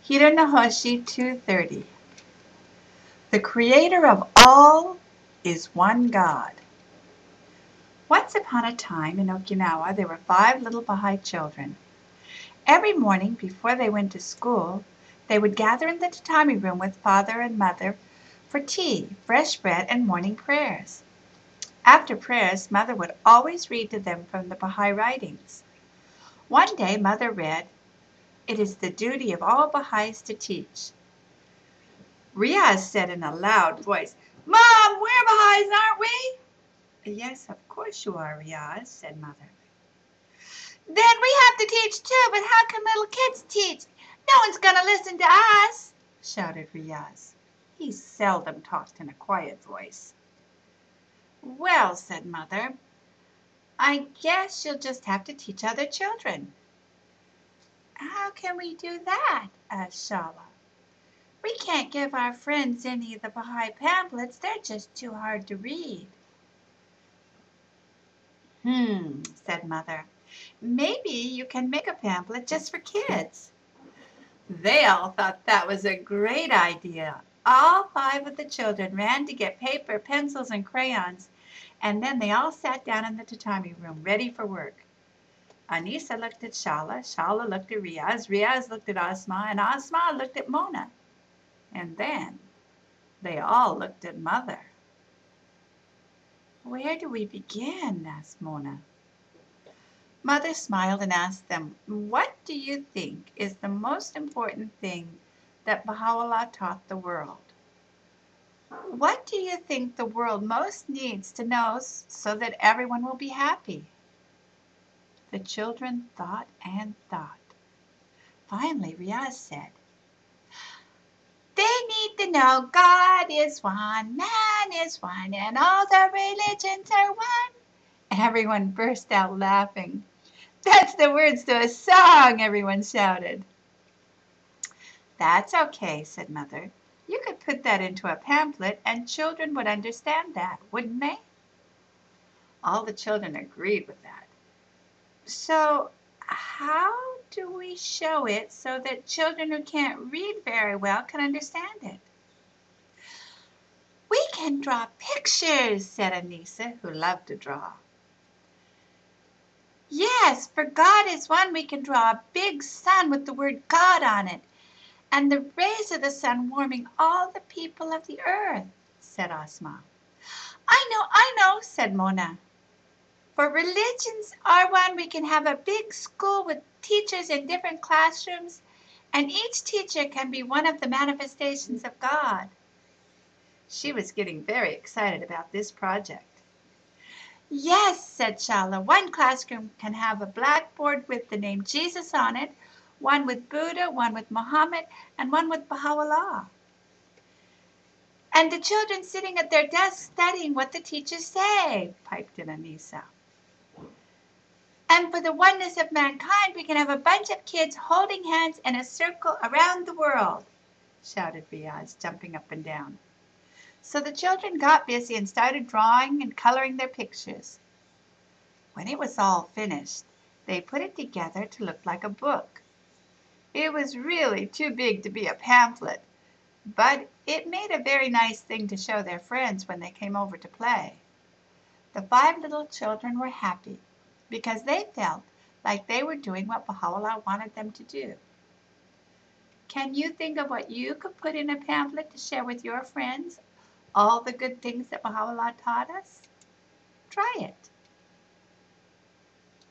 Hira-Nahoshi 230. The creator of all is one God. Once upon a time in Okinawa there were 5 little Baha'i children. Every morning before they went to school, they would gather in the tatami room with father and mother for tea, fresh bread, and morning prayers. After prayers, mother would always read to them from the Baha'i writings. One day mother read, "It is the duty of all Baha'is to teach." Riaz said in a loud voice, "Mom, we're Baha'is, aren't we?" "Yes, of course you are, Riaz," said mother. "Then we have to teach too, but how can little kids teach? No one's going to listen to us," shouted Riaz. He seldom talked in a quiet voice. "Well," said mother, "I guess you'll just have to teach other children." "How can we do that?" asked Shala. "We can't give our friends any of the Baha'i pamphlets. They're just too hard to read." Said mother. "Maybe you can make a pamphlet just for kids." They all thought that was a great idea. All 5 of the children ran to get paper, pencils, and crayons, and then they all sat down in the tatami room, ready for work. Anisa looked at Shala, Shala looked at Riaz, Riaz looked at Asma, and Asma looked at Mona. And then they all looked at mother. "Where do we begin?" asked Mona. Mother smiled and asked them, "What do you think is the most important thing that Baha'u'llah taught the world? What do you think the world most needs to know so that everyone will be happy?" The children thought and thought. Finally, Riaz said, "They need to know God is one, man is one, and all the religions are one." Everyone burst out laughing. "That's the words to a song," everyone shouted. "That's okay," said mother. "You could put that into a pamphlet and children would understand that, wouldn't they?" All the children agreed with that. "So how do we show it so that children who can't read very well can understand it?" "We can draw pictures," said Anisa, who loved to draw. "Yes, for God is one, we can draw a big sun with the word God on it, and the rays of the sun warming all the people of the earth," said Asma. I know," said Mona. "For religions are one, we can have a big school with teachers in different classrooms, and each teacher can be one of the manifestations of God." She was getting very excited about this project. "Yes," said Shala, "one classroom can have a blackboard with the name Jesus on it, one with Buddha, one with Muhammad, and one with Baha'u'llah. And the children sitting at their desks studying what the teachers say," piped in Anisa. "And for the oneness of mankind, we can have a bunch of kids holding hands in a circle around the world," shouted Riaz, jumping up and down. So the children got busy and started drawing and coloring their pictures. When it was all finished, they put it together to look like a book. It was really too big to be a pamphlet, but it made a very nice thing to show their friends when they came over to play. The 5 little children were happy because they felt like they were doing what Baha'u'llah wanted them to do. Can you think of what you could put in a pamphlet to share with your friends all the good things that Baha'u'llah taught us? Try it.